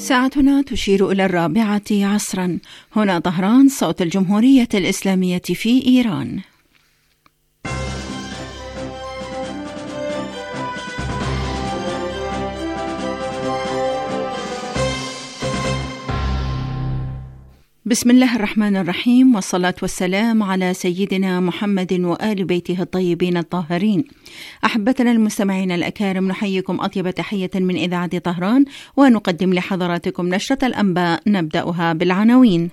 ساعتنا تشير إلى 4 عصرا. هنا طهران، صوت الجمهورية الإسلامية في إيران. بسم الله الرحمن الرحيم، والصلاة والسلام على سيدنا محمد وآل بيته الطيبين الطاهرين. أحبتنا المستمعين الأكارم، نحييكم أطيب تحية من إذاعة طهران، ونقدم لحضراتكم نشرة الأنباء نبدأها بالعناوين.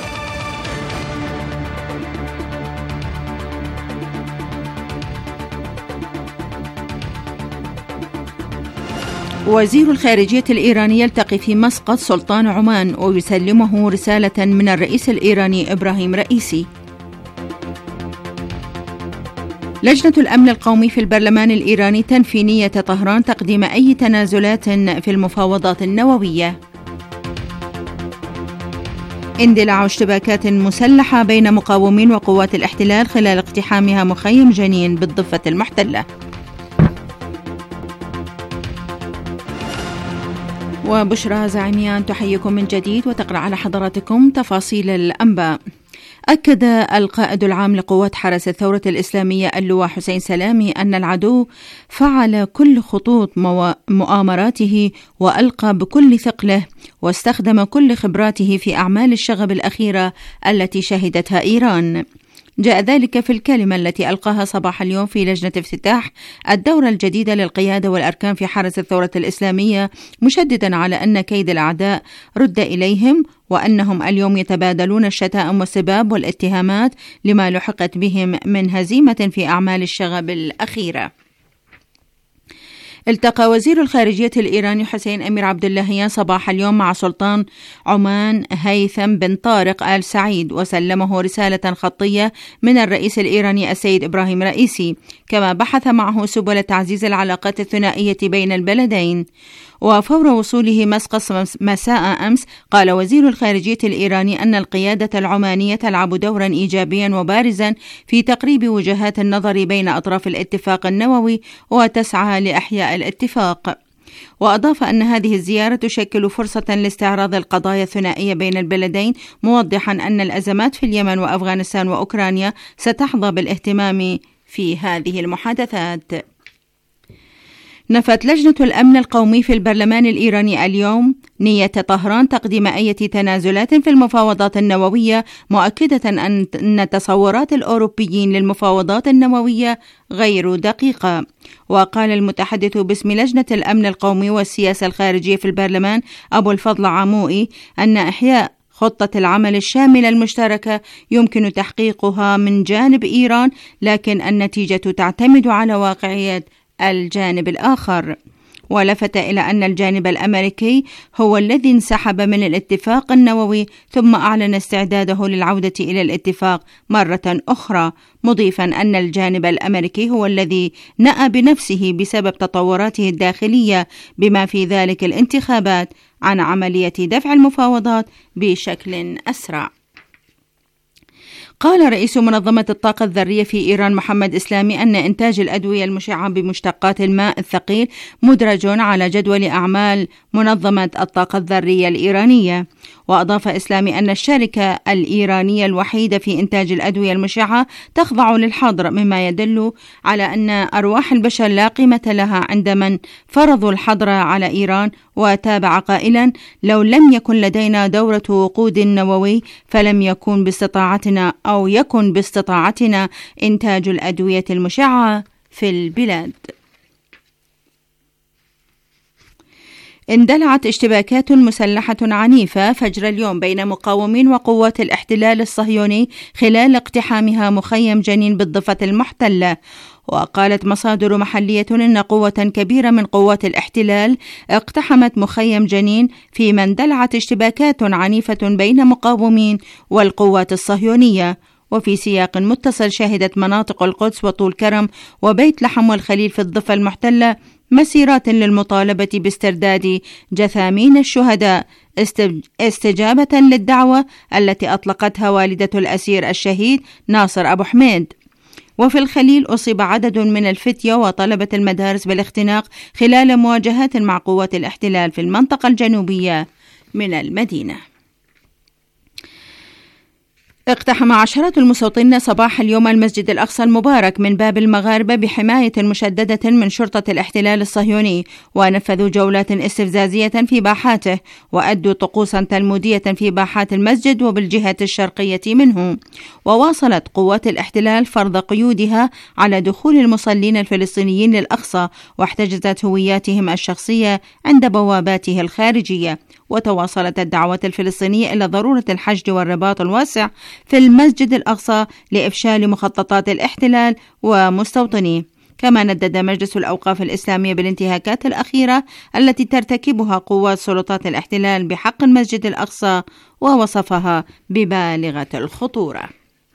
وزير الخارجية الإيراني يلتقي في مسقط سلطان عمان ويسلمه رسالة من الرئيس الإيراني إبراهيم رئيسي. لجنة الأمن القومي في البرلمان الإيراني تنفي نية طهران تقديم أي تنازلات في المفاوضات النووية. اندلاع اشتباكات مسلحة بين مقاومين وقوات الاحتلال خلال اقتحامها مخيم جنين بالضفة المحتلة. وبشرى زعيميان تحييكم من جديد وتقرأ على حضراتكم تفاصيل الأنباء. أكد القائد العام لقوات حرس الثورة الإسلامية اللواء حسين سلامي أن العدو فعل كل خطوط مؤامراته وألقى بكل ثقله واستخدم كل خبراته في أعمال الشغب الأخيرة التي شهدتها إيران. جاء ذلك في الكلمة التي ألقاها صباح اليوم في لجنة افتتاح الدورة الجديدة للقيادة والأركان في حرس الثورة الإسلامية، مشددا على أن كيد الأعداء رد إليهم، وأنهم اليوم يتبادلون الشتائم والسباب والاتهامات لما لحقت بهم من هزيمة في أعمال الشغب الأخيرة. التقى وزير الخارجية الإيراني حسين أمير عبد اللهيان صباح اليوم مع سلطان عمان هيثم بن طارق آل سعيد، وسلمه رسالة خطية من الرئيس الإيراني السيد إبراهيم رئيسي، كما بحث معه سبل تعزيز العلاقات الثنائية بين البلدين. وفور وصوله مسقط مساء أمس، قال وزير الخارجية الإيراني أن القيادة العمانية تلعب دورا إيجابيا وبارزا في تقريب وجهات النظر بين أطراف الاتفاق النووي وتسعى لإحياء الاتفاق. وأضاف أن هذه الزيارة تشكل فرصة لاستعراض القضايا الثنائية بين البلدين، موضحا أن الأزمات في اليمن وأفغانستان وأوكرانيا ستحظى بالاهتمام في هذه المحادثات. نفت لجنة الأمن القومي في البرلمان الإيراني اليوم نية طهران تقديم أي تنازلات في المفاوضات النووية، مؤكدة أن تصورات الأوروبيين للمفاوضات النووية غير دقيقة. وقال المتحدث باسم لجنة الأمن القومي والسياسة الخارجية في البرلمان أبو الفضل عموئي أن إحياء خطة العمل الشاملة المشتركة يمكن تحقيقها من جانب إيران، لكن النتيجة تعتمد على واقعية الجانب الآخر. ولفت إلى أن الجانب الأمريكي هو الذي انسحب من الاتفاق النووي ثم أعلن استعداده للعودة إلى الاتفاق مرة أخرى، مضيفا أن الجانب الأمريكي هو الذي نأى بنفسه بسبب تطوراته الداخلية بما في ذلك الانتخابات عن عملية دفع المفاوضات بشكل أسرع. قال رئيس منظمة الطاقة الذرية في إيران محمد إسلامي أن إنتاج الأدوية المشعة بمشتقات الماء الثقيل مدرج على جدول أعمال منظمة الطاقة الذرية الإيرانية. وأضاف إسلامي أن الشركة الإيرانية الوحيدة في إنتاج الأدوية المشعة تخضع للحظر، مما يدل على أن أرواح البشر لا قيمة لها عند من فرضوا الحظر على إيران. وتابع قائلا: لو لم يكن لدينا دورة وقود نووي فلم يكن باستطاعتنا إنتاج الأدوية المشعة في البلاد. اندلعت اشتباكات مسلحة عنيفة فجر اليوم بين مقاومين وقوات الاحتلال الصهيوني خلال اقتحامها مخيم جنين بالضفة المحتلة. وقالت مصادر محلية إن قوة كبيرة من قوات الاحتلال اقتحمت مخيم جنين، فيما اندلعت اشتباكات عنيفة بين مقاومين والقوات الصهيونية. وفي سياق متصل، شهدت مناطق القدس وطول كرم وبيت لحم والخليل في الضفة المحتلة مسيرات للمطالبة باسترداد جثامين الشهداء استجابة للدعوة التي أطلقتها والدة الأسير الشهيد ناصر أبو حميد. وفي الخليل أصيب عدد من الفتية وطلبة المدارس بالاختناق خلال مواجهات مع قوات الاحتلال في المنطقة الجنوبية من المدينة. اقتحم عشرات المستوطنين صباح اليوم المسجد الأقصى المبارك من باب المغاربة بحماية مشددة من شرطة الاحتلال الصهيوني، ونفذوا جولات استفزازية في باحاته، وأدوا طقوسا تلمودية في باحات المسجد وبالجهة الشرقية منه. وواصلت قوات الاحتلال فرض قيودها على دخول المصلين الفلسطينيين للأقصى، واحتجزت هوياتهم الشخصية عند بواباته الخارجية. وتواصلت الدعوات الفلسطينية إلى ضرورة الحشد والرباط الواسع في المسجد الأقصى لإفشال مخططات الاحتلال ومستوطنيه. كما ندد مجلس الأوقاف الإسلامية بالانتهاكات الأخيرة التي ترتكبها قوات سلطات الاحتلال بحق المسجد الأقصى، ووصفها ببالغة الخطورة.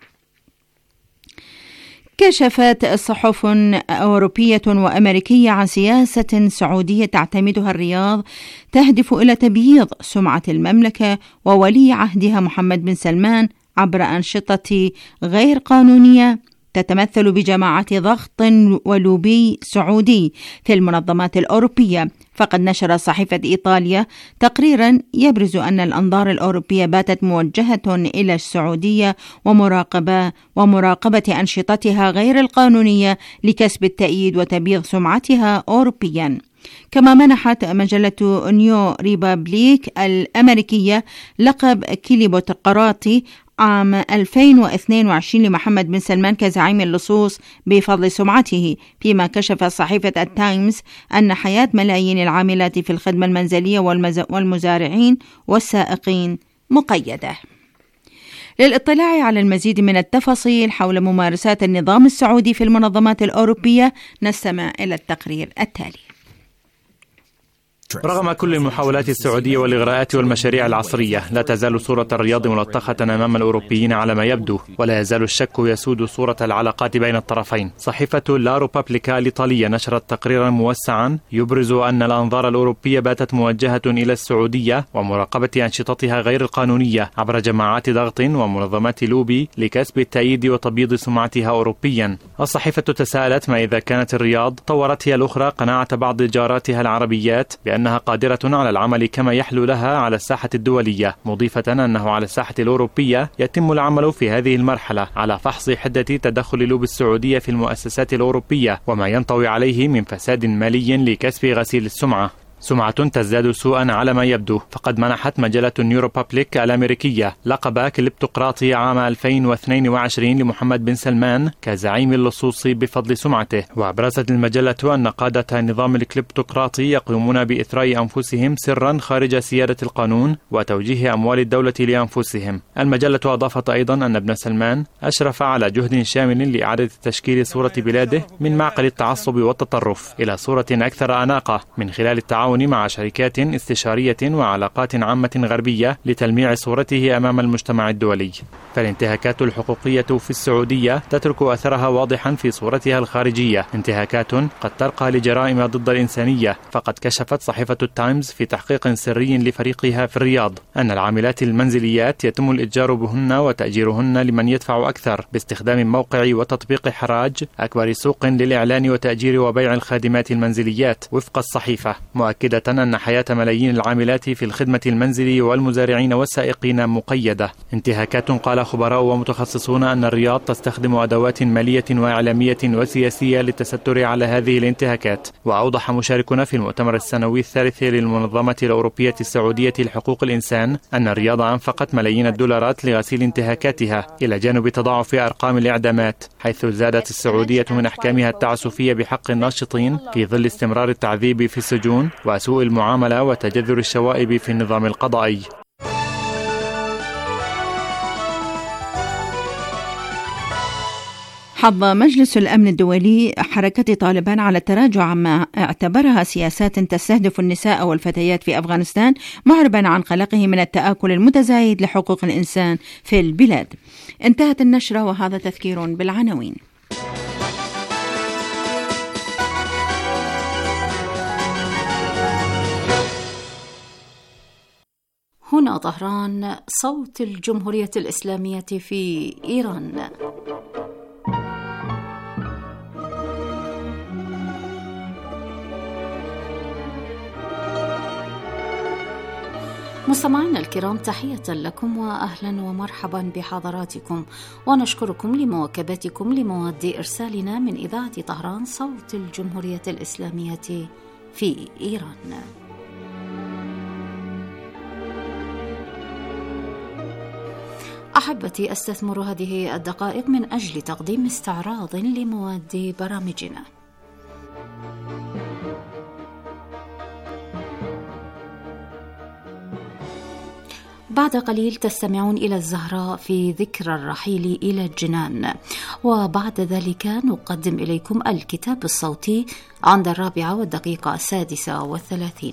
كشفت صحف أوروبية وأمريكية عن سياسة سعودية تعتمدها الرياض تهدف إلى تبييض سمعة المملكة وولي عهدها محمد بن سلمان عبر أنشطة غير قانونية تتمثل بجماعة ضغط ولوبي سعودي في المنظمات الأوروبية. فقد نشر صحيفة إيطاليا تقريرا يبرز أن الأنظار الأوروبية باتت موجهة إلى السعودية ومراقبة أنشطتها غير القانونية لكسب التأييد وتبييض سمعتها أوروبيا. كما منحت مجلة نيو ريبابليك الأمريكية لقب كليبوقراطي عام 2022 لمحمد بن سلمان كزعيم اللصوص بفضل سمعته، فيما كشف صحيفة التايمز أن حياة ملايين العاملات في الخدمة المنزلية والمزارعين والسائقين مقيدة. للاطلاع على المزيد من التفاصيل حول ممارسات النظام السعودي في المنظمات الأوروبية نستمع إلى التقرير التالي. رغم كل المحاولات السعودية والإغراءات والمشاريع العصرية، لا تزال صورة الرياض ملطخة أمام الأوروبيين على ما يبدو، ولا يزال الشك يسود صورة العلاقات بين الطرفين. صحيفة لا روبابليكا الإيطالية نشرت تقريرا موسعا يبرز أن الأنظار الأوروبية باتت موجهة إلى السعودية ومراقبة أنشطتها غير القانونية عبر جماعات ضغط ومنظمات لوبي لكسب التأييد وتبييض سمعتها أوروبيا. الصحيفة تساءلت ما إذا كانت الرياض طورت هي الأخرى قناعة بعض جاراتها العربيات أنها قادرة على العمل كما يحلو لها على الساحة الدولية، مضيفة أنه على الساحة الأوروبية يتم العمل في هذه المرحلة على فحص حدة تدخل لوبي السعودية في المؤسسات الأوروبية وما ينطوي عليه من فساد مالي لكسب غسيل السمعة. سمعة تزداد سوءا على ما يبدو، فقد منحت مجلة نيو ريبابليك الأمريكية لقب كليبتقراطي عام 2022 لمحمد بن سلمان كزعيم اللصوص بفضل سمعته. وأبرزت المجلة أن قادة النظام الكليبتقراطي يقومون بإثراء أنفسهم سرا خارج سيادة القانون وتوجيه أموال الدولة لأنفسهم. المجلة أضافت أيضا أن ابن سلمان أشرف على جهد شامل لإعادة تشكيل صورة بلاده من معقل التعصب والتطرف إلى صورة أكثر أناقة من خلال التعاون مع شركات استشارية وعلاقات عامة غربية لتلميع صورته أمام المجتمع الدولي. فالانتهاكات الحقوقية في السعودية تترك أثرها واضحا في صورتها الخارجية، انتهاكات قد ترقى لجرائم ضد الإنسانية. فقد كشفت صحيفة التايمز في تحقيق سري لفريقها في الرياض أن العاملات المنزليات يتم الإتجار بهن وتأجيرهن لمن يدفع أكثر باستخدام موقع وتطبيق حراج، أكبر سوق للإعلان وتأجير وبيع الخادمات المنزليات وفق الصحيفة، مؤكدة أن حياة ملايين العاملات في الخدمة المنزلية والمزارعين والسائقين مقيدة. انتهاكات قال خبراء ومتخصصون أن الرياض تستخدم أدوات مالية وإعلامية وسياسية للتستر على هذه الانتهاكات. وأوضح مشاركون في المؤتمر السنوي الثالث للمنظمة الأوروبية السعودية لحقوق الإنسان أن الرياض أنفقت ملايين الدولارات لغسيل انتهاكاتها، إلى جانب تضاعف أرقام الإعدامات، حيث زادت السعودية من أحكامها التعسفية بحق الناشطين في ظل استمرار التعذيب في السجون وسوء المعاملة وتجذر الشوائب في النظام القضائي. حض مجلس الأمن الدولي حركة طالبان على التراجع عما اعتبرها سياسات تستهدف النساء والفتيات في أفغانستان، معربا عن قلقه من التآكل المتزايد لحقوق الإنسان في البلاد. انتهت النشرة وهذا تذكير بالعناوين. هنا طهران، صوت الجمهورية الإسلامية في إيران. مستمعينا الكرام، تحية لكم وأهلا ومرحبا بحضراتكم، ونشكركم لمواكبتكم لمواد إرسالنا من إذاعة طهران صوت الجمهورية الإسلامية في إيران. أحبتي، أستثمر هذه الدقائق من أجل تقديم استعراض لمواد برامجنا. بعد قليل تستمعون إلى الزهراء في ذكرى الرحيل إلى الجنان، وبعد ذلك نقدم إليكم الكتاب الصوتي عند 4:36.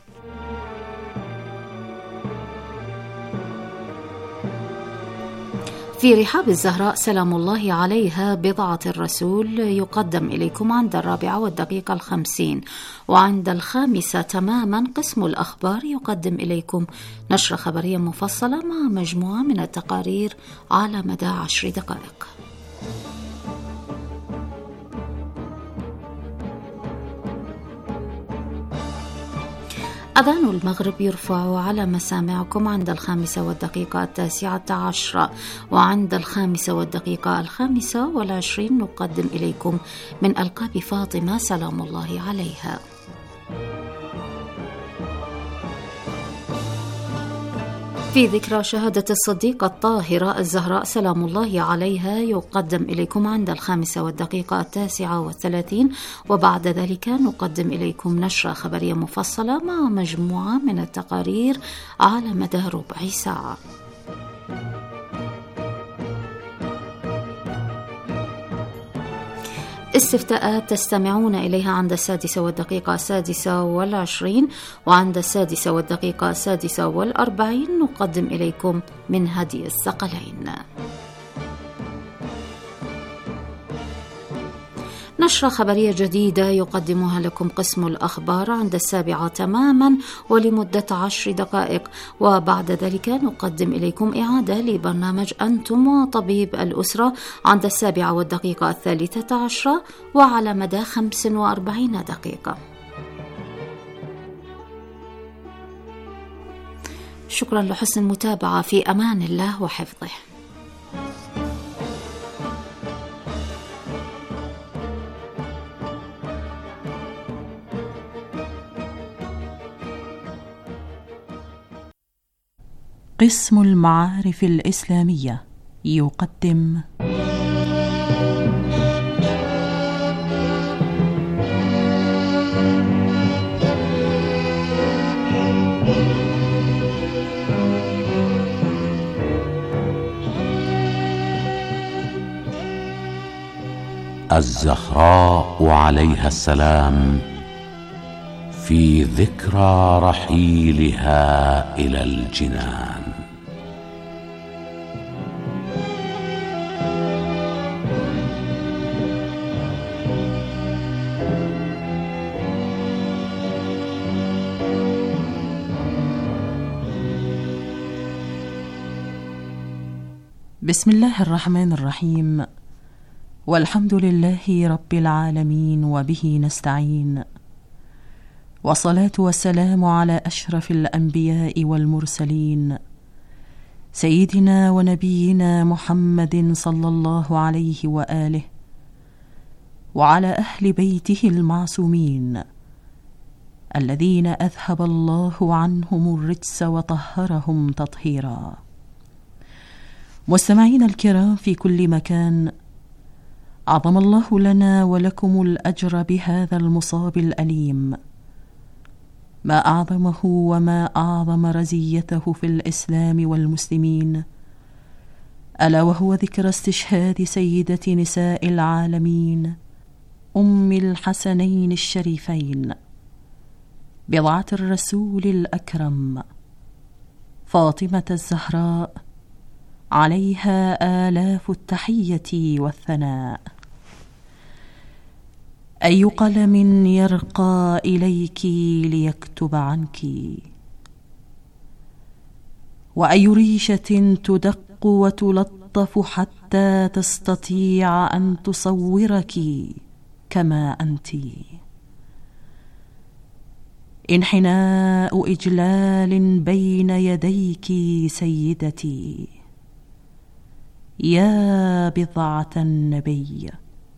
في رحاب الزهراء سلام الله عليها بضعة الرسول يقدم إليكم عند 4:50، وعند 5 تماما قسم الأخبار يقدم إليكم نشرة خبرية مفصلة مع مجموعة من التقارير على مدى 10 دقائق. أذان المغرب يرفع على مسامعكم عند 5:09، وعند 5:25 نقدم إليكم من ألقاب فاطمة سلام الله عليها. في ذكرى شهادة الصديقة الطاهرة الزهراء سلام الله عليها يقدم إليكم عند 5:39، وبعد ذلك نقدم إليكم نشرة خبرية مفصلة مع مجموعة من التقارير على مدى ربع ساعة. استفتاءات تستمعون إليها عند 6:26، وعند 6:46 نقدم إليكم من هدي الثقلين. نشرة خبرية جديدة يقدمها لكم قسم الأخبار عند 7 تماما ولمدة 10 دقائق، وبعد ذلك نقدم إليكم إعادة لبرنامج أنتم وطبيب الأسرة عند 7:13 وعلى مدى 45 دقيقة. شكرا لحسن المتابعة، في أمان الله وحفظه. قسم المعارف الإسلامية يقدم الزهراء عليها السلام في ذكرى رحيلها إلى الجنان. بسم الله الرحمن الرحيم، والحمد لله رب العالمين، وبه نستعين، والصلاة والسلام على أشرف الأنبياء والمرسلين، سيدنا ونبينا محمد صلى الله عليه وآله، وعلى أهل بيته المعصومين الذين أذهب الله عنهم الرجس وطهرهم تطهيرا. مستمعين الكرام في كل مكان، عظم الله لنا ولكم الأجر بهذا المصاب الأليم، ما أعظمه وما أعظم رزيته في الإسلام والمسلمين، ألا وهو ذكر استشهاد سيدة نساء العالمين أم الحسنين الشريفين، بضعة الرسول الأكرم فاطمة الزهراء، عليها آلاف التحية والثناء. أي قلم يرقى إليك ليكتب عنك، وأي ريشة تدق وتلطف حتى تستطيع أن تصورك كما أنت. انحناء إجلال بين يديك سيدتي، يا بضعة النبي،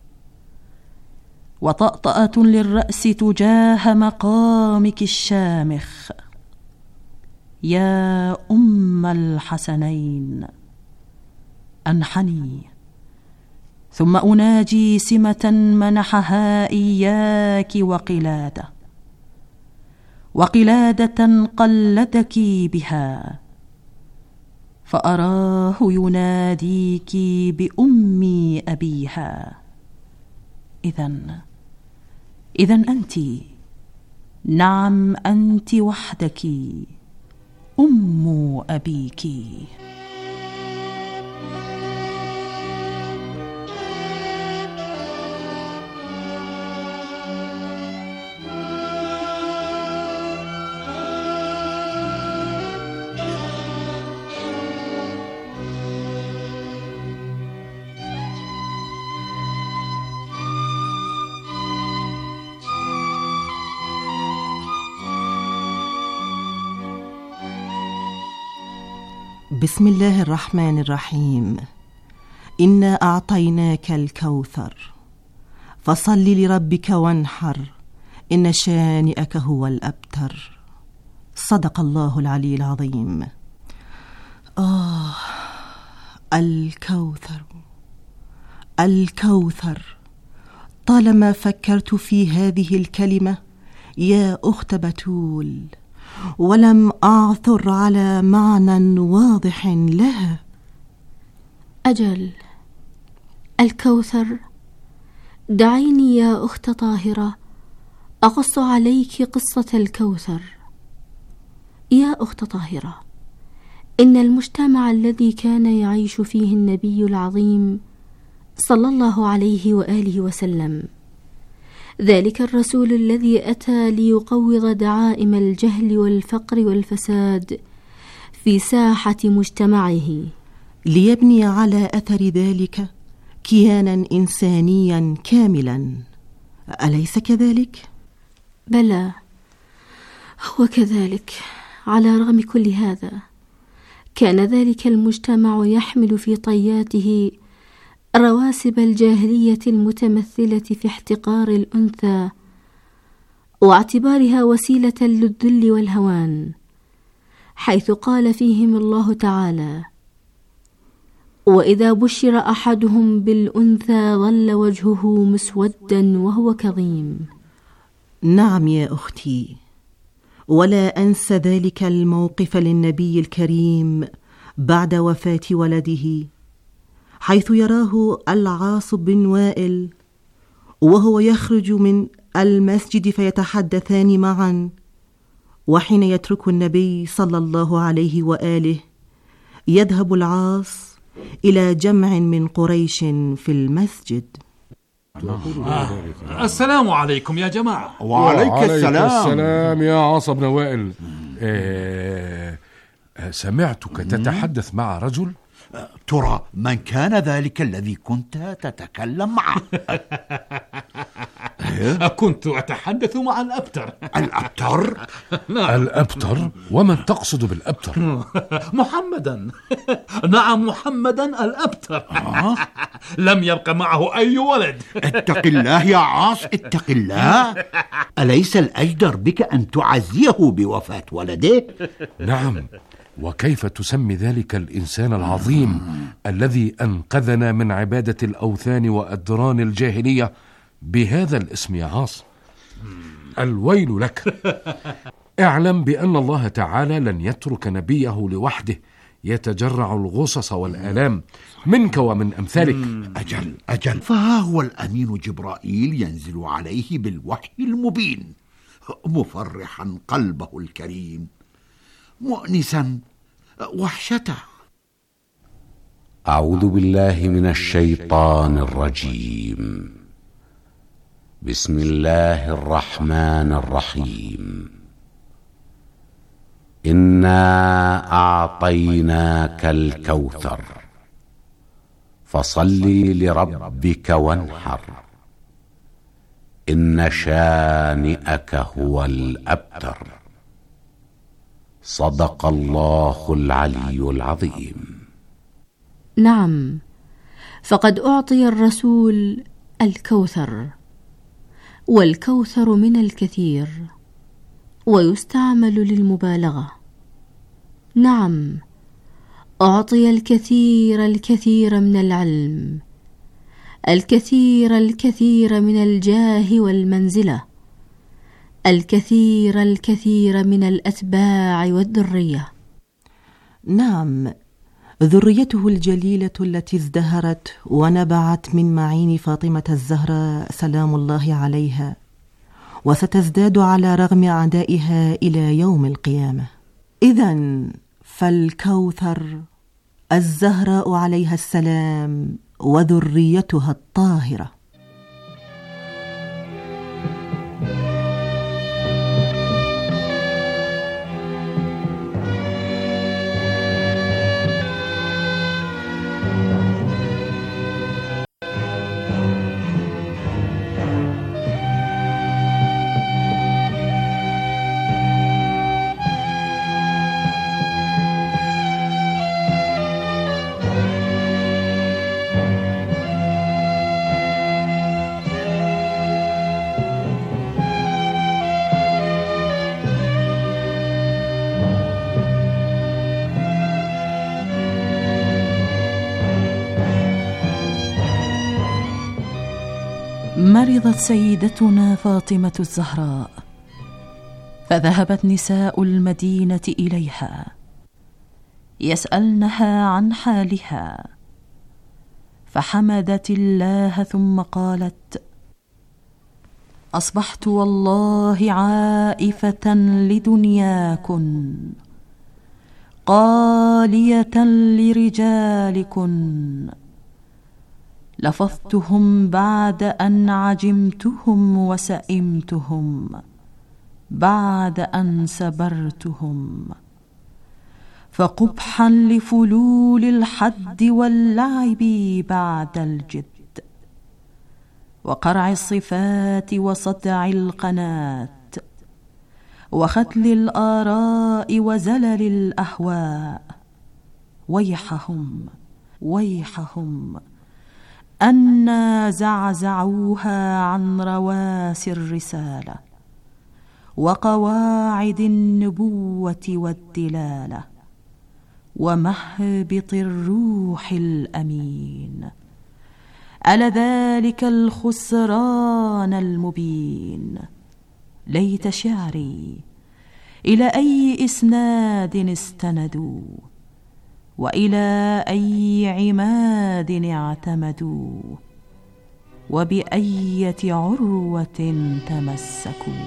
وطأطأة للرأس تجاه مقامك الشامخ، يا أم الحسنين. أنحني ثم أناجي سمة منحها إياك وقلادة قلدك بها، فأراه يناديك بأم أبيها. إذن أنت، نعم أنت وحدك أم أبيك. بسم الله الرحمن الرحيم. إنا أعطيناك الكوثر فصل لربك وانحر، إن شانئك هو الأبتر. صدق الله العلي العظيم. الكوثر، طالما فكرت في هذه الكلمة يا أخت بتول، ولم أعثر على معنى واضح لها. أجل، الكوثر. دعيني يا أخت طاهرة أقص عليك قصة الكوثر. يا أخت طاهرة، إن المجتمع الذي كان يعيش فيه النبي العظيم صلى الله عليه وآله وسلم، ذلك الرسول الذي أتى ليقوض دعائم الجهل والفقر والفساد في ساحة مجتمعه، ليبني على أثر ذلك كيانا إنسانيا كاملا، أليس كذلك؟ بلى، هو كذلك. على رغم كل هذا، كان ذلك المجتمع يحمل في طياته رواسب الجاهلية المتمثلة في احتقار الأنثى واعتبارها وسيلة للذل والهوان، حيث قال فيهم الله تعالى: وإذا بشر أحدهم بالأنثى ظل وجهه مسودا وهو كظيم. نعم يا أختي، ولا أنسى ذلك الموقف للنبي الكريم بعد وفاة ولده، حيث يراه العاص بن وائل وهو يخرج من المسجد فيتحدثان معا، وحين يترك النبي صلى الله عليه وآله يذهب العاص إلى جمع من قريش في المسجد. السلام عليكم يا جماعة. وعليك السلام يا عاص بن وائل. سمعتك تتحدث مع رجل. ترى من كان ذلك الذي كنت تتكلم معه؟ كنت أتحدث مع الأبتر. الأبتر؟ نعم. الأبتر؟ ومن تقصد بالأبتر؟ محمدا. نعم، محمدا الأبتر. لم يبق معه أي ولد. اتق الله يا عاص، اتق الله. أليس الأجدر بك أن تعزيه بوفاة ولده؟ نعم، وكيف تسمي ذلك الإنسان العظيم الذي أنقذنا من عبادة الأوثان وأدران الجاهلية بهذا الاسم يا عاص؟ الويل لك. اعلم بأن الله تعالى لن يترك نبيه لوحده يتجرع الغصص والآلام منك ومن أمثالك. أجل، فها هو الأمين جبرائيل ينزل عليه بالوحي المبين، مفرحا قلبه الكريم، مؤنسا وحشته. أعوذ بالله من الشيطان الرجيم. بسم الله الرحمن الرحيم. إنا أعطيناك الكوثر فصل لربك وانحر، إن شانئك هو الأبتر. صدق الله العلي العظيم. نعم، فقد أعطي الرسول الكوثر، والكوثر من الكثير ويستعمل للمبالغة. نعم، أعطي الكثير من العلم، الكثير من الجاه والمنزلة، الكثير من الأتباع والذرية. نعم، ذريته الجليلة التي ازدهرت ونبعت من معين فاطمة الزهراء سلام الله عليها، وستزداد على رغم أعدائها إلى يوم القيامة. إذن فالكوثر الزهراء عليها السلام وذريتها الطاهرة. مرضت سيدتنا فاطمة الزهراء، فذهبت نساء المدينة إليها يسألنها عن حالها، فحمدت الله ثم قالت: أصبحت والله عائفة لدنياكن، قالية لرجالكن، لفظتهم بعد أن عجمتهم وسئمتهم، بعد أن سبرتهم، فقبحا لفلول الحد واللعب بعد الجد، وقرع الصفات وصدع القنات، وختل الآراء وزلل الأهواء. ويحهم ويحهم أنا زعزعوها عن رواسي الرسالة وقواعد النبوة والدلالة ومهبط الروح الأمين. ألذلك الخسران المبين؟ ليت شعري إلى أي إسناد استندوا، وإلى أي عماد اعتمدوا، وبأية عروة تمسكوا.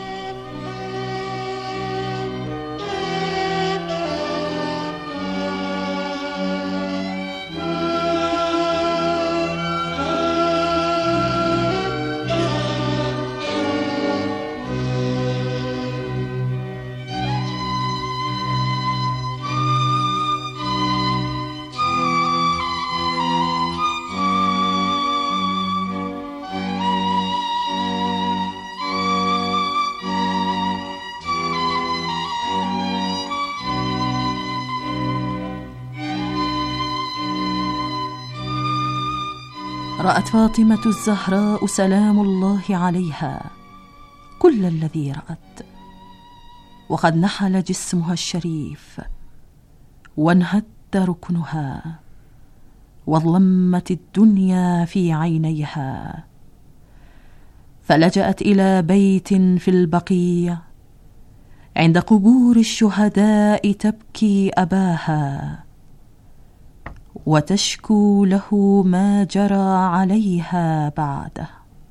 رأت فاطمة الزهراء سلام الله عليها كل الذي رأت، وقد نحل جسمها الشريف وانهد ركنها، وظلمت الدنيا في عينيها، فلجأت إلى بيت في البقيع عند قبور الشهداء تبكي أباها وتشكو له ما جرى عليها بعده.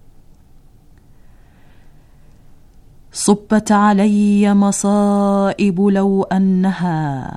صبت علي مصائب لو أنها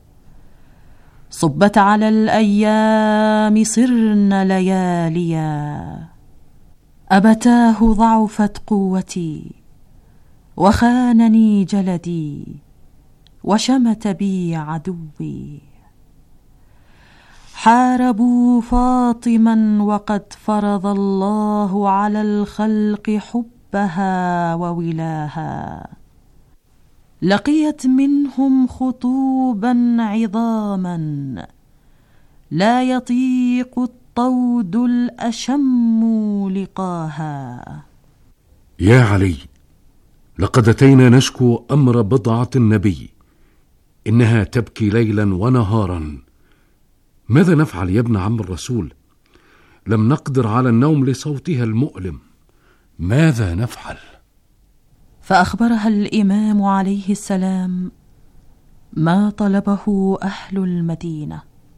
صبت على الأيام صرن لياليا، أبتاه ضعفت قوتي وخانني جلدي وشمت بي عدوي. حاربوا فاطما وقد فرض الله على الخلق حبها وولاها. لقيت منهم خطوبا عظاما لا يطيق الطود الأشم لقاها. يا علي، لقد أتينا نشكو أمر بضعة النبي، إنها تبكي ليلا ونهارا. ماذا نفعل يا ابن عم الرسول؟ لم نقدر على النوم لصوتها المؤلم، ماذا نفعل؟ فأخبرها الإمام عليه السلام ما طلبه أهل المدينة،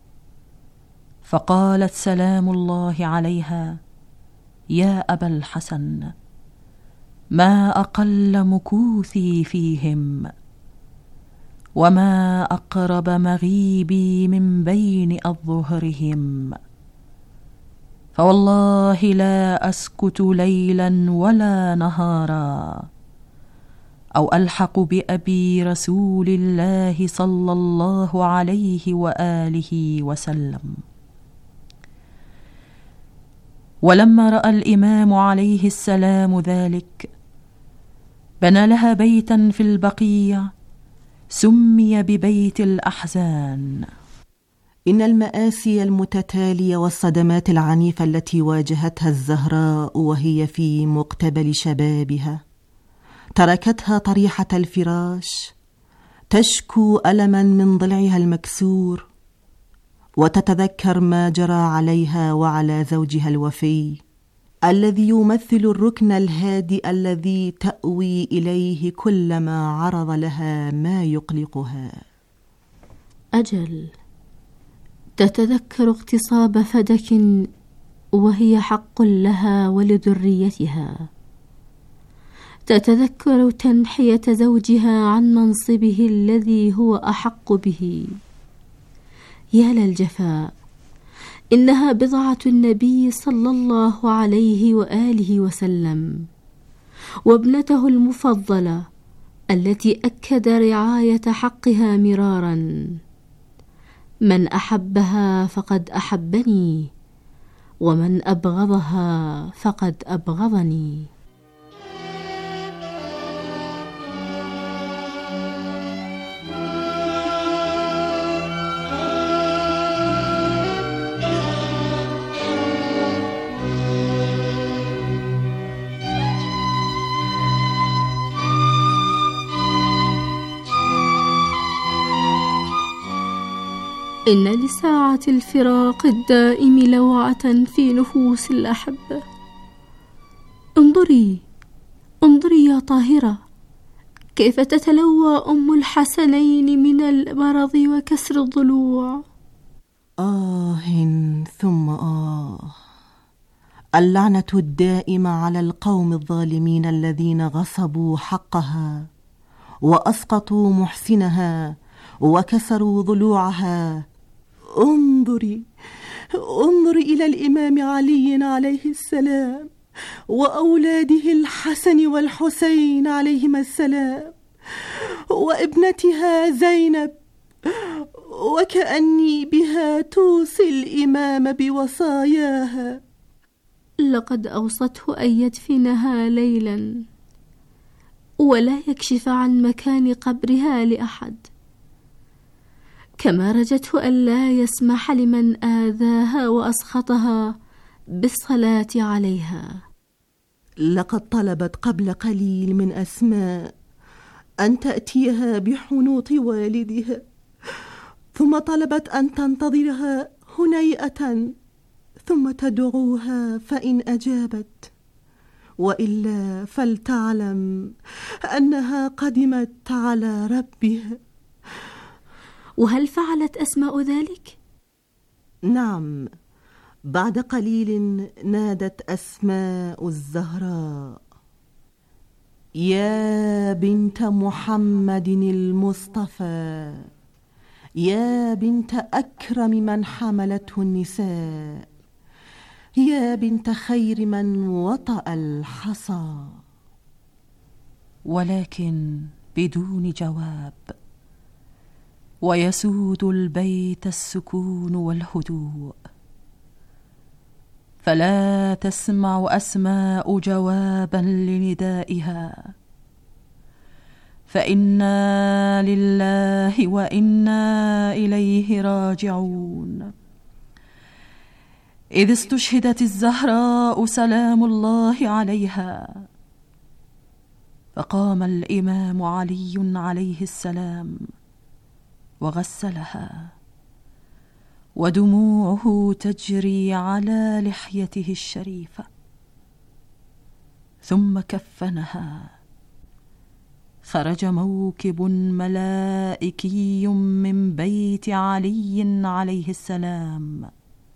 فقالت سلام الله عليها: يا أبا الحسن، ما أقل مكوثي فيهم، وما أقرب مغيبي من بين أظهرهم، فوالله لا أسكت ليلا ولا نهارا، أو ألحق بأبي رسول الله صلى الله عليه وآله وسلم. ولما رأى الإمام عليه السلام ذلك بنى لها بيتا في البقيع سمي ببيت الأحزان. إن المآسي المتتالية والصدمات العنيفة التي واجهتها الزهراء وهي في مقتبل شبابها تركتها طريحة الفراش تشكو ألما من ضلعها المكسور، وتتذكر ما جرى عليها وعلى زوجها الوفي الذي يمثل الركن الهادئ الذي تأوي إليه كلما عرض لها ما يقلقها. أجل، تتذكر اغتصاب فدك وهي حق لها ولذريتها، تتذكر تنحية زوجها عن منصبه الذي هو أحق به. يا للجفاء، إنها بضعة النبي صلى الله عليه وآله وسلم، وابنته المفضلة التي أكد رعاية حقها مرارا: من أحبها فقد أحبني، ومن أبغضها فقد أبغضني. إن لساعة الفراق الدائم لوعة في نفوس الأحبة. انظري يا طاهرة، كيف تتلوى أم الحسنين من المرض وكسر الضلوع. ثم اللعنة الدائمة على القوم الظالمين الذين غصبوا حقها وأسقطوا محسنها وكسروا ضلوعها. انظري إلى الإمام علي عليه السلام وأولاده الحسن والحسين عليهما السلام وابنتها زينب، وكأني بها توصي الإمام بوصاياها. لقد أوصته أن يدفنها ليلا ولا يكشف عن مكان قبرها لأحد، كما رجته أن لا يسمح لمن آذاها وأسخطها بالصلاة عليها. لقد طلبت قبل قليل من أسماء أن تأتيها بحنوط والدها، ثم طلبت أن تنتظرها هنيئة ثم تدعوها فإن أجابت، وإلا فلتعلم أنها قدمت على ربها. وهل فعلت أسماء ذلك؟ نعم، بعد قليل نادت أسماء الزهراء: يا بنت محمد المصطفى، يا بنت أكرم من حملته النساء، يا بنت خير من وطأ الحصى. ولكن بدون جواب. ويسود البيت السكون والهدوء، فلا تسمع أسماء جوابا لندائها، فإنا لله وإنا إليه راجعون. إذ استشهدت الزهراء سلام الله عليها، فقام الإمام علي عليه السلام وغسلها، ودموعه تجري على لحيته الشريفة، ثم كفنها. خرج موكب ملائكي من بيت علي عليه السلام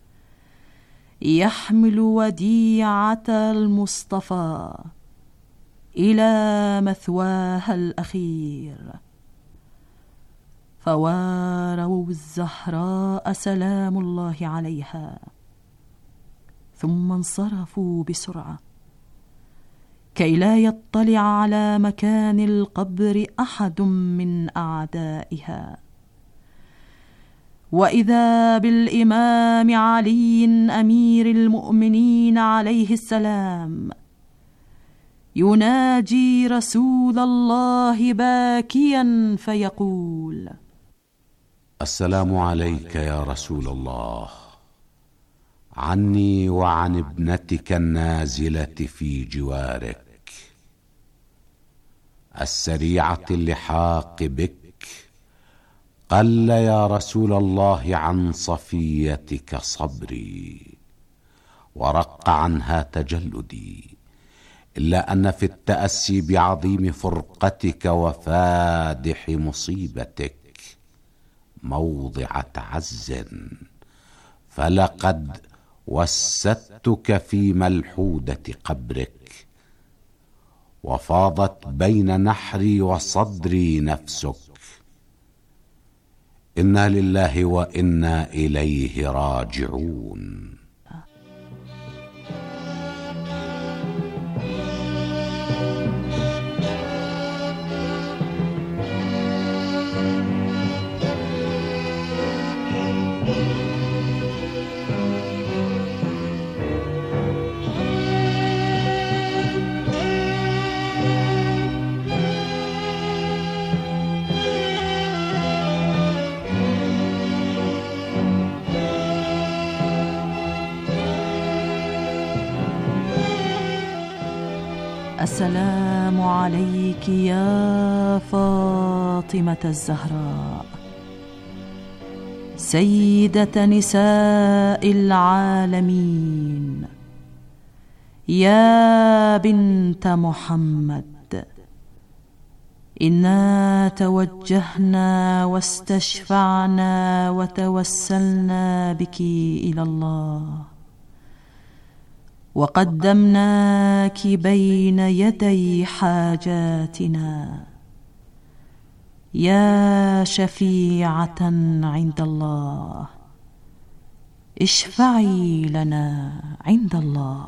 يحمل وديعة المصطفى إلى مثواها الأخير، فواروا الزهراء سلام الله عليها، ثم انصرفوا بسرعة كي لا يطلع على مكان القبر أحد من أعدائها. وإذا بالإمام علي أمير المؤمنين عليه السلام يناجي رسول الله باكيا فيقول: السلام عليك يا رسول الله، عني وعن ابنتك النازلة في جوارك، السريعة اللحاق بك. قل يا رسول الله عن صفيتك صبري، ورق عنها تجلدي، إلا أن في التأسي بعظيم فرقتك وفادح مصيبتك موضع تعز، فلقد وستك في ملحودة قبرك، وفاضت بين نحري وصدري نفسك. إنا لله وإنا إليه راجعون. السلام عليك يا فاطمة الزهراء، سيدة نساء العالمين، يا بنت محمد. إنا توجهنا واستشفعنا وتوسلنا بك إلى الله، وقدمناك بين يدي حاجاتنا يا شفيعة عند الله، اشفعي لنا عند الله.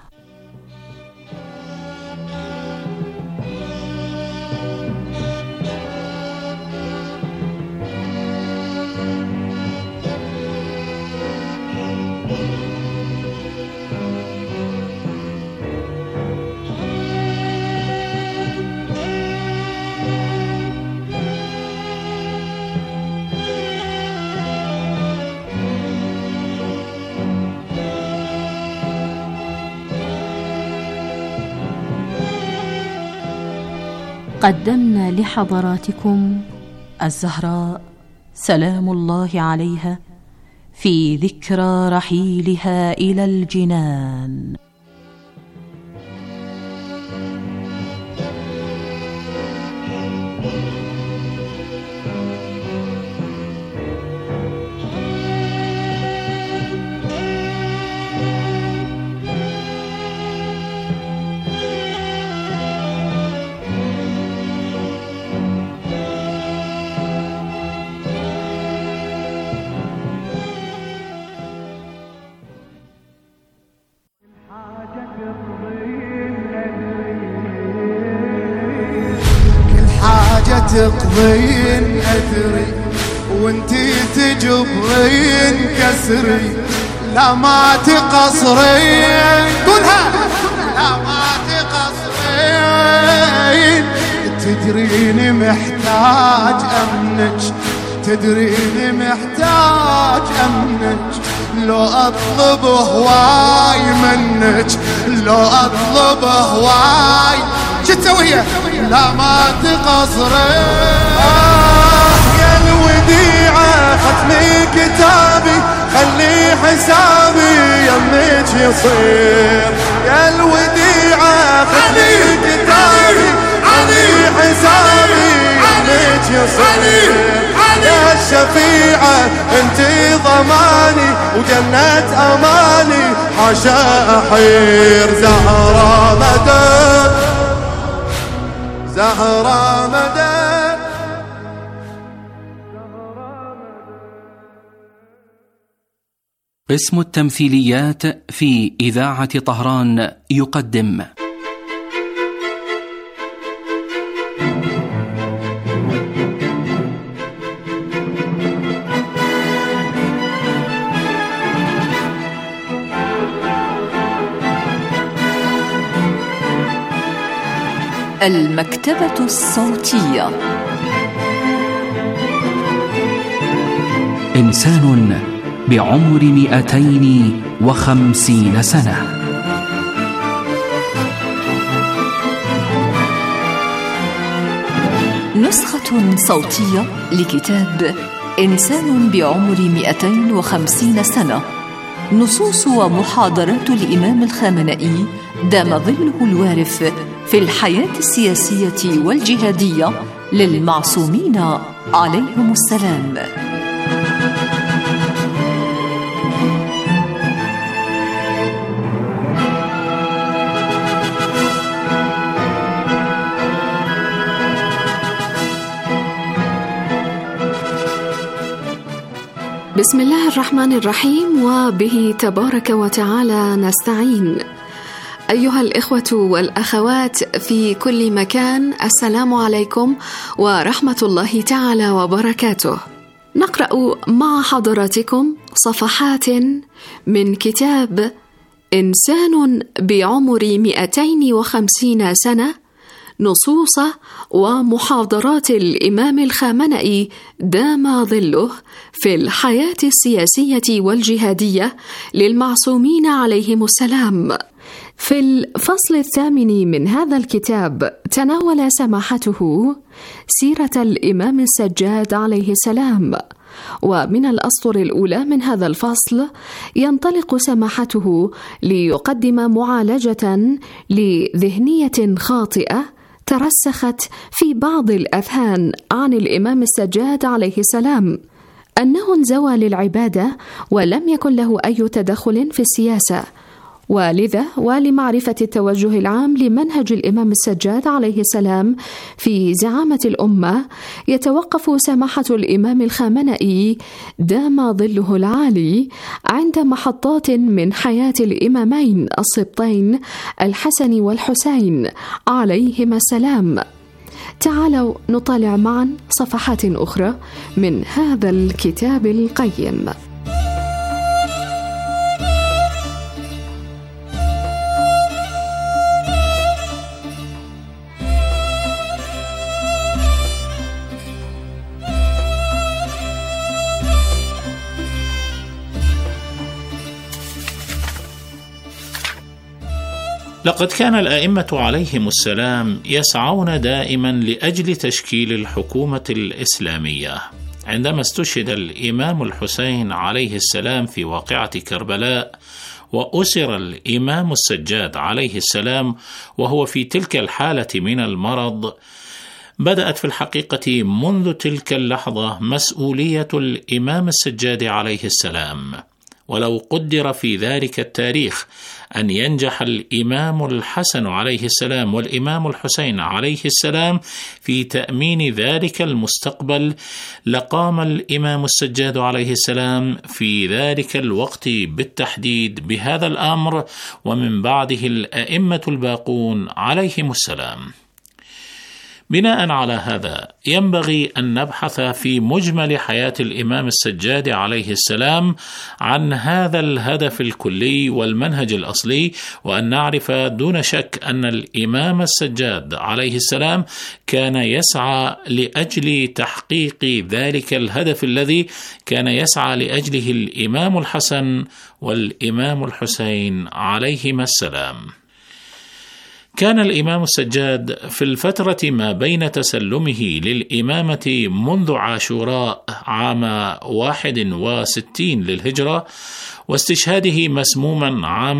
قدمنا لحضراتكم الزهراء سلام الله عليها في ذكرى رحيلها إلى الجنان. تقضين أثري وانتي تجبرين كسري لا ما تقصرين. قولها لا ما تقصرين. تدريني محتاج أمنك، تدريني محتاج أمنك، لو أطلب هواي منك، لو أطلب هواي. شو تسوي؟ لا ما تقصرين. يا الوديعة ختمي كتابي، خلي حسابي يمك يصير. يا الوديعة ختمي كتابي، خلي حسابي يمك يصير. يا الشفيعة انتي ضماني وجنة اماني، حاشا احير. زهرة مدد، زهرة مدد. قسم التمثيليات في إذاعة طهران يقدم المكتبة الصوتية. إنسان بعمر 250 سنة. نسخة صوتية لكتاب إنسان بعمر 250 سنة، نصوص ومحاضرات الإمام الخامنئي دام ظله الوارف في الحياة السياسية والجهادية للمعصومين عليهم السلام. بسم الله الرحمن الرحيم، وبه تبارك وتعالى نستعين. أيها الإخوة والأخوات في كل مكان، السلام عليكم ورحمة الله تعالى وبركاته. نقرأ مع حضراتكم صفحات من كتاب إنسان بعمر 250 سنة، نصوص ومحاضرات الإمام الخامنئي دام ظله في الحياة السياسية والجهادية للمعصومين عليهم السلام. في الفصل 8 من هذا الكتاب تناول سماحته سيرة الإمام السجاد عليه السلام، ومن الأسطر الأولى من هذا الفصل ينطلق سماحته ليقدم معالجة لذهنية خاطئة ترسخت في بعض الأذهان عن الإمام السجاد عليه السلام، أنه انزوى للعبادة ولم يكن له أي تدخل في السياسة. ولذا ولمعرفة التوجه العام لمنهج الإمام السجاد عليه السلام في زعامة الأمة، يتوقف سماحة الإمام الخامنئي دام ظله العالي عند محطات من حياة الإمامين السبطين الحسن والحسين عليهما السلام. تعالوا نطالع معا صفحات أخرى من هذا الكتاب القيم. لقد كان الأئمة عليهم السلام يسعون دائما لأجل تشكيل الحكومة الإسلامية. عندما استشهد الإمام الحسين عليه السلام في واقعة كربلاء، وأسر الإمام السجاد عليه السلام وهو في تلك الحالة من المرض، بدأت في الحقيقة منذ تلك اللحظة مسؤولية الإمام السجاد عليه السلام. ولو قدر في ذلك التاريخ أن ينجح الإمام الحسن عليه السلام والإمام الحسين عليه السلام في تأمين ذلك المستقبل، لقام الإمام السجاد عليه السلام في ذلك الوقت بالتحديد بهذا الأمر، ومن بعده الأئمة الباقون عليهم السلام. بناء على هذا ينبغي أن نبحث في مجمل حياة الإمام السجاد عليه السلام عن هذا الهدف الكلي والمنهج الأصلي، وأن نعرف دون شك أن الإمام السجاد عليه السلام كان يسعى لأجل تحقيق ذلك الهدف الذي كان يسعى لأجله الإمام الحسن والإمام الحسين عليهما السلام. كان الإمام السجاد في الفترة ما بين تسلمه للإمامة منذ عاشوراء عام 61 للهجرة واستشهاده مسموما عام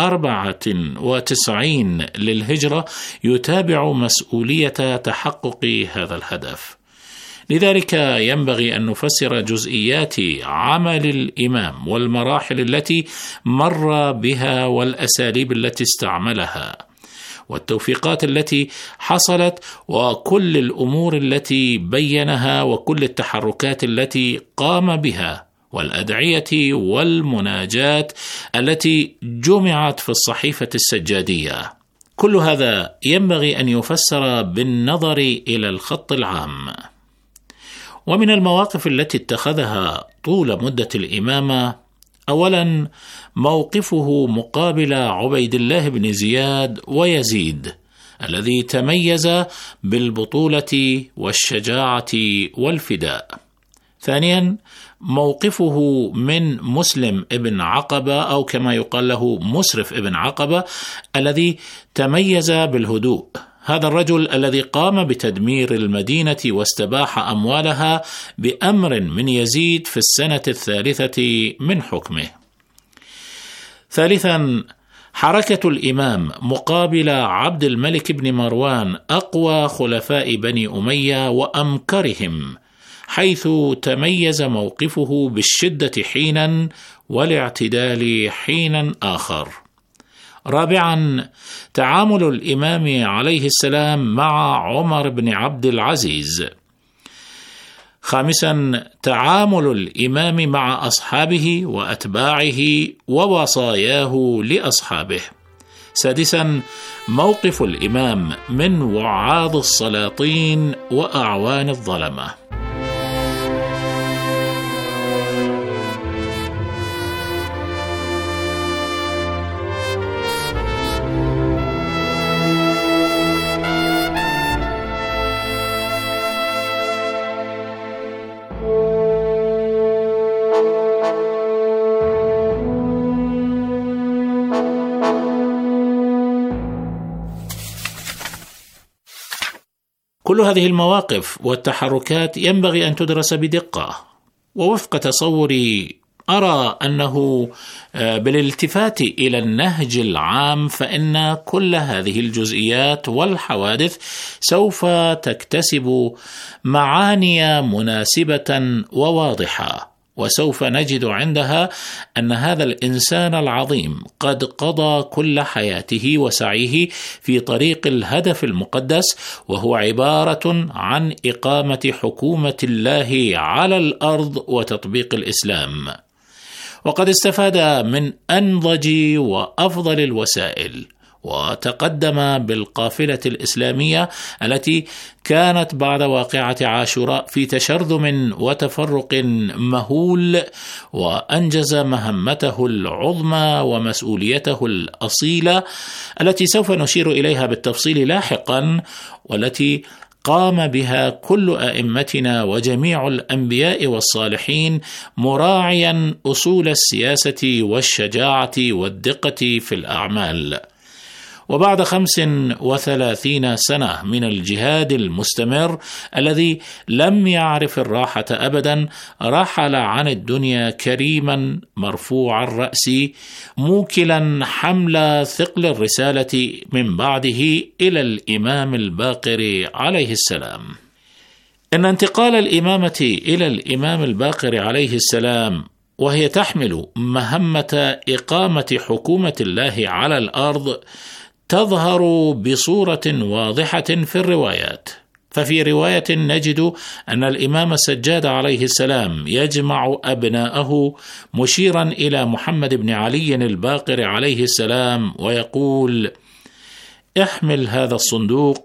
94 للهجرة يتابع مسؤولية تحقق هذا الهدف. لذلك ينبغي أن نفسر جزئيات عمل الإمام والمراحل التي مر بها والأساليب التي استعملها والتوفيقات التي حصلت وكل الأمور التي بينها وكل التحركات التي قام بها والأدعية والمناجات التي جمعت في الصحيفة السجادية. كل هذا ينبغي أن يفسر بالنظر إلى الخط العام. ومن المواقف التي اتخذها طول مدة الإمامة أولا موقفه مقابل عبيد الله بن زياد ويزيد الذي تميز بالبطولة والشجاعة والفداء. ثانيا موقفه من مسلم ابن عقبة أو كما يقال له مسرف ابن عقبة الذي تميز بالهدوء، هذا الرجل الذي قام بتدمير المدينة واستباح أموالها بأمر من يزيد في السنة 3 من حكمه. ثالثا حركة الإمام مقابل عبد الملك بن مروان أقوى خلفاء بني أمية وأمكرهم، حيث تميز موقفه بالشدة حينا والاعتدال حينا آخر. رابعا تعامل الإمام عليه السلام مع عمر بن عبد العزيز. خامسا تعامل الإمام مع أصحابه وأتباعه ووصاياه لأصحابه. سادسا موقف الإمام من وعاظ السلاطين وأعوان الظلمة. كل هذه المواقف والتحركات ينبغي أن تدرس بدقة، ووفق تصوري أرى أنه بالالتفات إلى النهج العام فإن كل هذه الجزئيات والحوادث سوف تكتسب معاني مناسبة وواضحة، وسوف نجد عندها أن هذا الإنسان العظيم قد قضى كل حياته وسعيه في طريق الهدف المقدس، وهو عبارة عن إقامة حكومة الله على الأرض وتطبيق الإسلام، وقد استفاد من أنضج وأفضل الوسائل، وتقدم بالقافلة الإسلامية التي كانت بعد واقعة عاشوراء في تشرذم وتفرق مهول، وأنجز مهمته العظمى ومسؤوليته الأصيلة التي سوف نشير إليها بالتفصيل لاحقا، والتي قام بها كل أئمتنا وجميع الأنبياء والصالحين مراعيا أصول السياسة والشجاعة والدقة في الأعمال. وبعد 35 سنة من الجهاد المستمر الذي لم يعرف الراحة أبدا، رحل عن الدنيا كريما مرفوع الرأس، موكلا حمل ثقل الرسالة من بعده إلى الإمام الباقر عليه السلام. إن انتقال الإمامة إلى الإمام الباقر عليه السلام وهي تحمل مهمة إقامة حكومة الله على الأرض تظهر بصورة واضحة في الروايات. ففي رواية نجد أن الإمام السجاد عليه السلام يجمع أبناءه مشيرا إلى محمد بن علي الباقر عليه السلام ويقول: احمل هذا الصندوق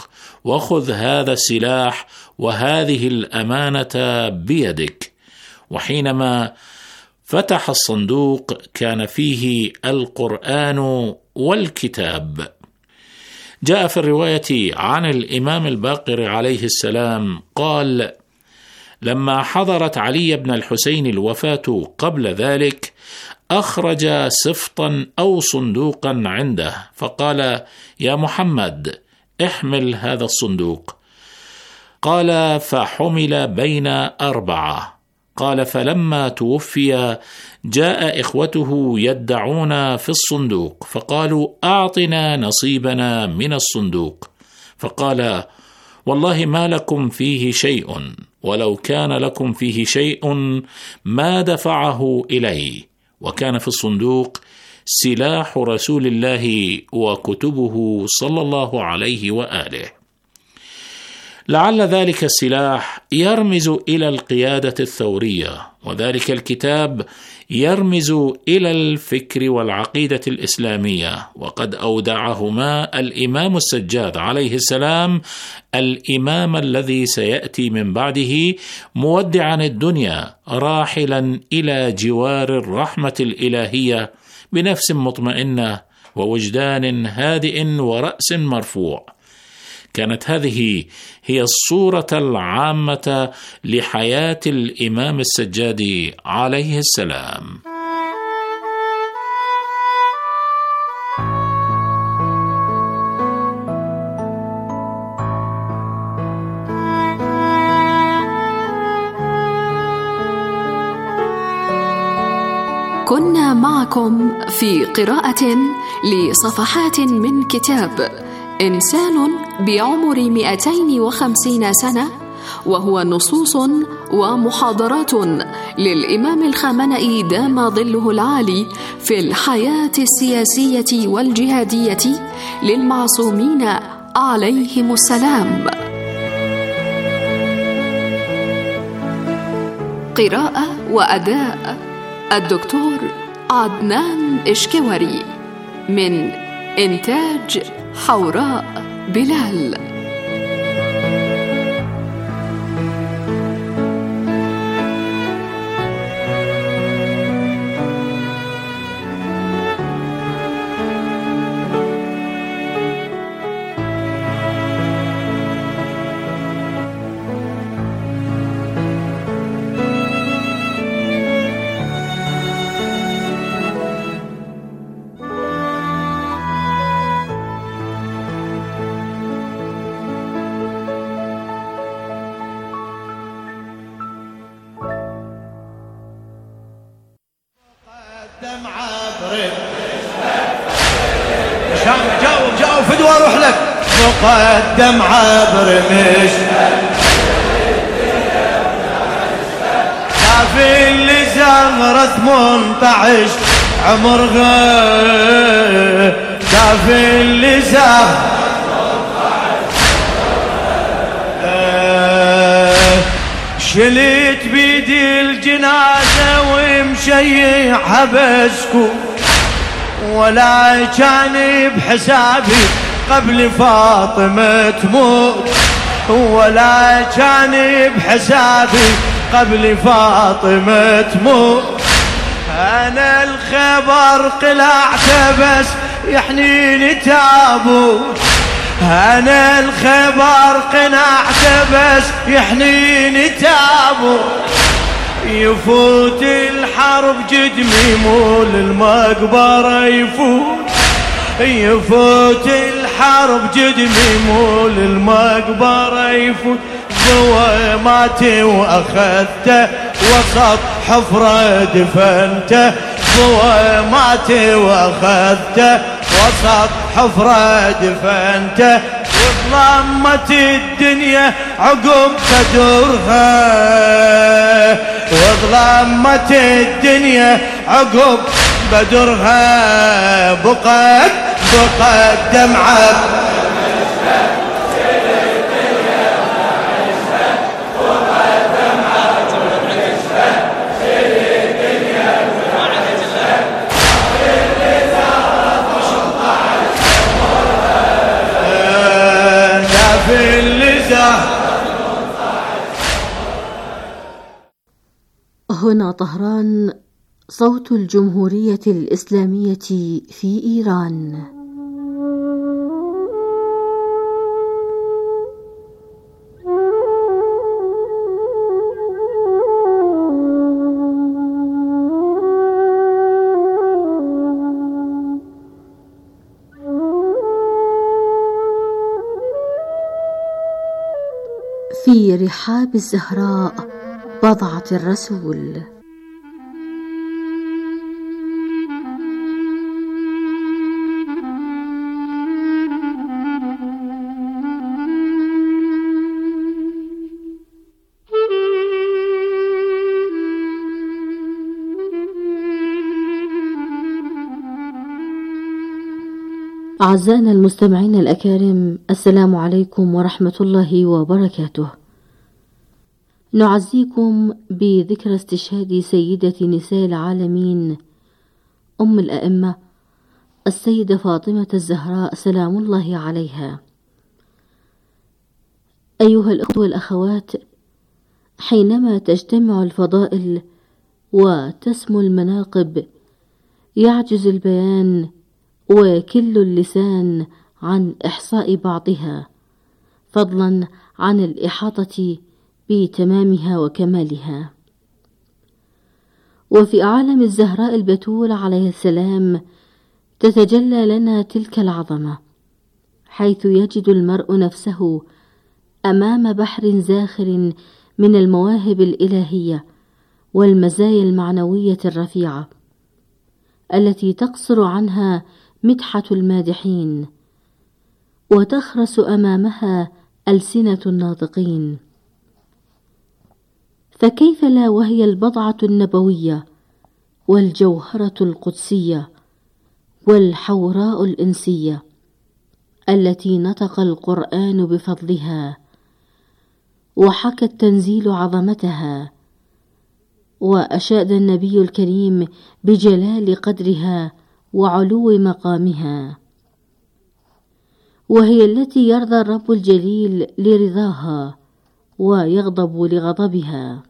وخذ هذا السلاح وهذه الأمانة بيدك. وحينما فتح الصندوق كان فيه القرآن والكتاب. جاء في الرواية عن الإمام الباقر عليه السلام قال: لما حضرت علي بن الحسين الوفاة قبل ذلك أخرج سفطا أو صندوقا عنده فقال: يا محمد احمل هذا الصندوق. قال: فحمل بين 4. قال: فلما توفي جاء إخوته يدعون في الصندوق فقالوا: أعطنا نصيبنا من الصندوق. فقال: والله ما لكم فيه شيء، ولو كان لكم فيه شيء ما دفعه إلي. وكان في الصندوق سلاح رسول الله وكتبه صلى الله عليه وآله. لعل ذلك السلاح يرمز إلى القيادة الثورية، وذلك الكتاب يرمز إلى الفكر والعقيدة الإسلامية، وقد أودعهما الإمام السجاد عليه السلام، الإمام الذي سيأتي من بعده مودعا الدنيا راحلا إلى جوار الرحمة الإلهية بنفس مطمئنة ووجدان هادئ ورأس مرفوع. كانت هذه هي الصورة العامة لحياة الإمام السجاد عليه السلام. كنا معكم في قراءة لصفحات من كتاب إنسان بعمر 250 سنة، وهو نصوص ومحاضرات للإمام الخامنئي دام ظله العالي في الحياة السياسية والجهادية للمعصومين عليهم السلام. قراءة وأداء الدكتور عدنان إشكوري، من إنتاج حوراء بلال. جاوب فدوى اروح لك. مقدم عبر مش شاف اللي زهرة 18 عمرها، شاف اللي زهرة شلت بيدي الجنازة ومشيعها بسكوت، ولا كان بحسابي قبل فاطمة تموت، ولا كان بحسابي قبل فاطمة تموت. أنا الخبر قلعته بس يحنيني تابوت، أنا الخبر قنعته بس يحنيني تابوت. يفوت الحرب جدمي مول المقبرة يفوت، يفوت الحرب جدمي مول المقبرة يفوت. ضواماتي وأخذته وسط حفرة دفنته، ضواماتي وأخذته وسط حفرة دفنته. وظلمت الدنيا عقب بدرها، وظلمت الدنيا عقب بدرها. بقت دمعة هنا طهران، صوت الجمهورية الإسلامية في إيران. في رحاب الزهراء بضعة الرسول. أعزائنا المستمعين الأكارم، السلام عليكم ورحمة الله وبركاته. نعزيكم بذكرى استشهاد سيدة نساء العالمين أم الأئمة السيدة فاطمة الزهراء سلام الله عليها. أيها الأخوة والأخوات، حينما تجتمع الفضائل وتسمو المناقب يعجز البيان ويكل اللسان عن إحصاء بعضها، فضلا عن الإحاطة بتمامها وكمالها. وفي عالم الزهراء البتول عليه السلام تتجلى لنا تلك العظمة، حيث يجد المرء نفسه أمام بحر زاخر من المواهب الإلهية والمزايا المعنوية الرفيعة التي تقصر عنها مدحة المادحين وتخرس أمامها ألسنة الناطقين. فكيف لا وهي البضعة النبوية والجوهرة القدسية والحوراء الإنسية التي نطق القرآن بفضلها وحكى التنزيل عظمتها وأشاد النبي الكريم بجلال قدرها وعلو مقامها، وهي التي يرضى الرب الجليل لرضاها ويغضب لغضبها.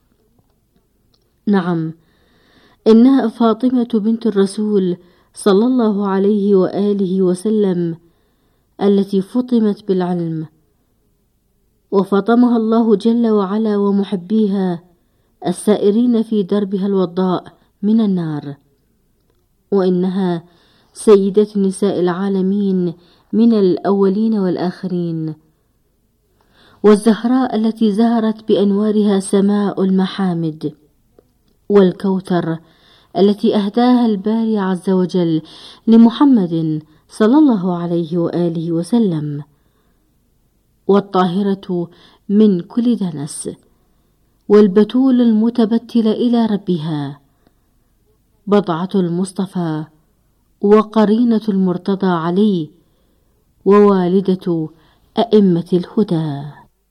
نعم، إنها فاطمة بنت الرسول صلى الله عليه وآله وسلم التي فطمت بالعلم، وفطمها الله جل وعلا ومحبيها السائرين في دربها الوضاء من النار. وإنها سيدة نساء العالمين من الأولين والآخرين، والزهراء التي زهرت بأنوارها سماء المحامد، والكوثر التي أهداها الباري عز وجل لمحمد صلى الله عليه وآله وسلم، والطاهرة من كل دنس، والبتول المتبتل إلى ربها، بضعة المصطفى وقرينة المرتضى علي، ووالدة أئمة الهدى.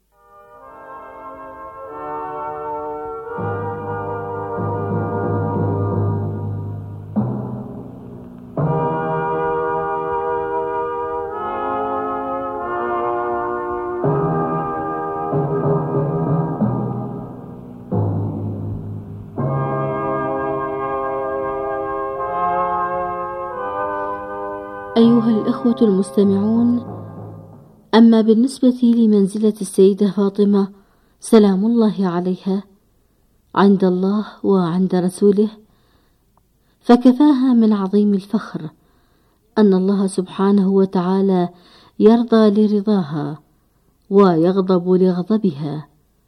أيها الإخوة المستمعون، أما بالنسبة لمنزلة السيدة فاطمة سلام الله عليها عند الله وعند رسوله، فكفاها من عظيم الفخر أن الله سبحانه وتعالى يرضى لرضاها ويغضب لغضبها،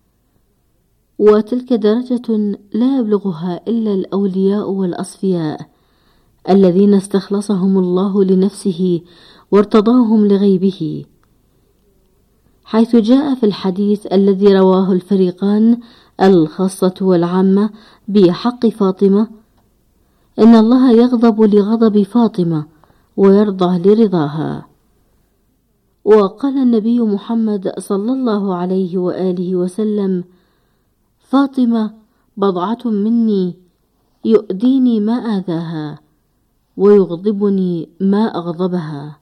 وتلك درجة لا يبلغها إلا الأولياء والأصفياء الذين استخلصهم الله لنفسه وارتضاهم لغيبه، حيث جاء في الحديث الذي رواه الفريقان الخاصة والعامة بحق فاطمة: إن الله يغضب لغضب فاطمة ويرضى لرضاها. وقال النبي محمد صلى الله عليه وآله وسلم: فاطمة بضعة مني يؤذيني ما آذاها ويغضبني ما أغضبها.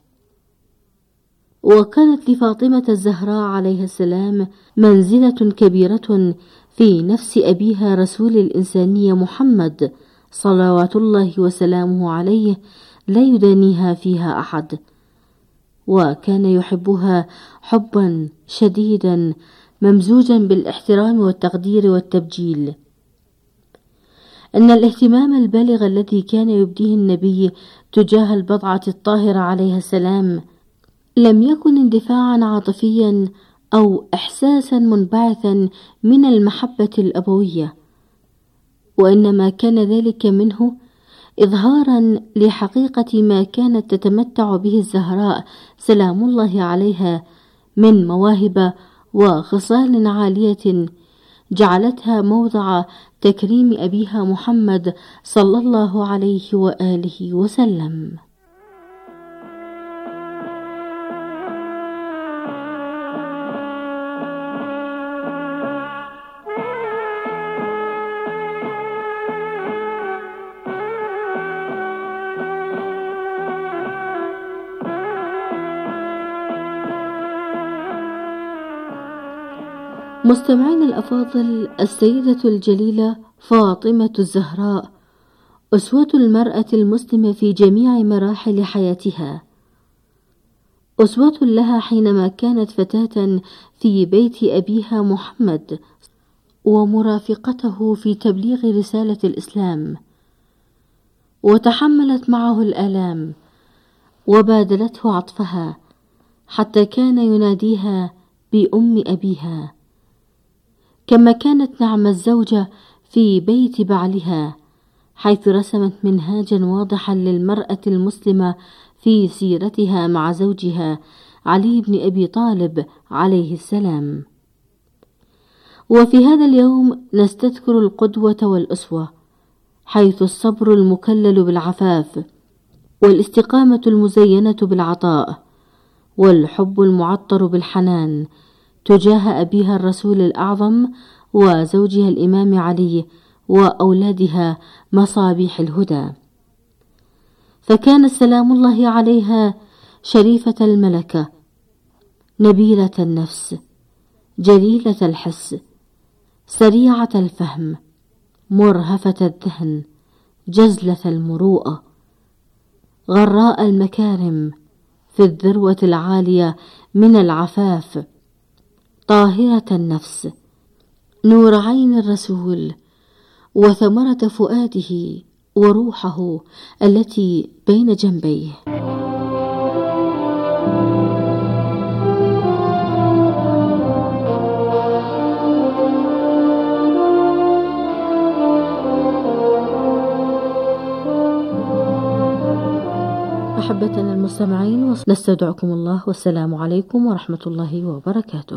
وكانت لفاطمة الزهراء عليه السلام منزلة كبيرة في نفس أبيها رسول الإنسانية محمد صلوات الله وسلامه عليه لا يدانيها فيها أحد، وكان يحبها حبا شديدا ممزوجا بالاحترام والتقدير والتبجيل. أن الاهتمام البالغ الذي كان يبديه النبي تجاه البضعة الطاهرة عليها السلام لم يكن اندفاعا عاطفيا أو إحساسا منبعثا من المحبة الأبوية، وإنما كان ذلك منه إظهارا لحقيقة ما كانت تتمتع به الزهراء سلام الله عليها من مواهب وخصال عالية جعلتها موضع تكريم أبيها محمد صلى الله عليه وآله وسلم. مستمعين الأفاضل، السيدة الجليلة فاطمة الزهراء أسوة المرأة المسلمة في جميع مراحل حياتها، أسوة لها حينما كانت فتاة في بيت أبيها محمد ومرافقته في تبليغ رسالة الإسلام، وتحملت معه الآلام وبادلته عطفها حتى كان يناديها بأم أبيها، كما كانت نعم الزوجة في بيت بعلها، حيث رسمت منهاجا واضحا للمرأة المسلمة في سيرتها مع زوجها علي بن أبي طالب عليه السلام. وفي هذا اليوم نستذكر القدوة والأسوة، حيث الصبر المكلل بالعفاف، والاستقامة المزينة بالعطاء، والحب المعطر بالحنان تجاه أبيها الرسول الأعظم وزوجها الإمام علي وأولادها مصابيح الهدى. فكان سلام الله عليها شريفة الملكة، نبيلة النفس، جليلة الحس، سريعة الفهم، مرهفة الذهن، جزلة المروءة، غراء المكارم، في الذروة العالية من العفاف، طاهرة النفس، نور عين الرسول، وثمرة فؤاده وروحه التي بين جنبيه. أحبتنا المستمعين، نستودعكم الله، والسلام عليكم ورحمة الله وبركاته.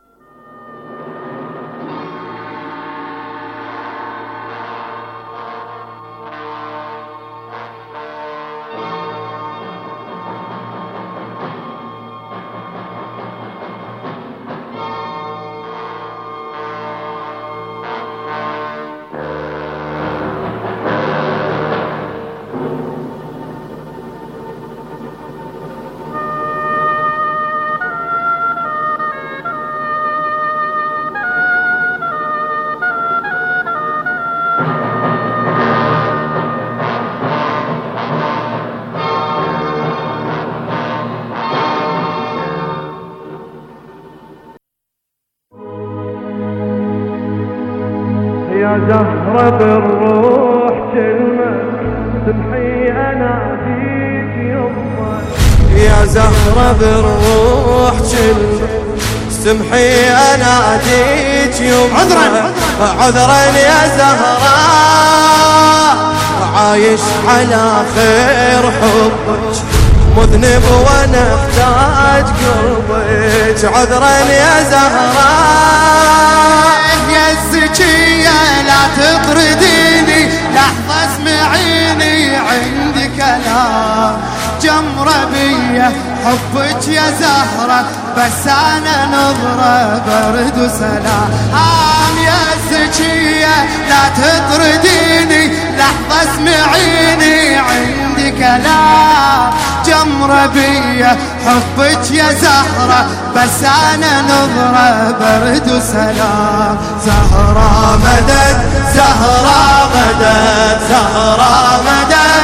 زهرة بالروح كلمة سمحي أناديك يمه، يا زهرة بالروح كلمة سمحي أناديك يمه. عذرا يا زهراء عايش على خير حبك، مذنب وانا احتاج قربك. عذرا يا زهراء يا الزكية لا تطرديني لحظة اسمعيني عندي كلام جمرة بيا حبك يا زهرة، بس أنا نظرة برد وسلام. يا الزكية لا تطرديني لحظة اسمعيني عندي كلام جمرة تمر بيا حبك يا زهرة، بس أنا نظرة برد وسلام. زهرة مدد زهرة مدد زهرة مدد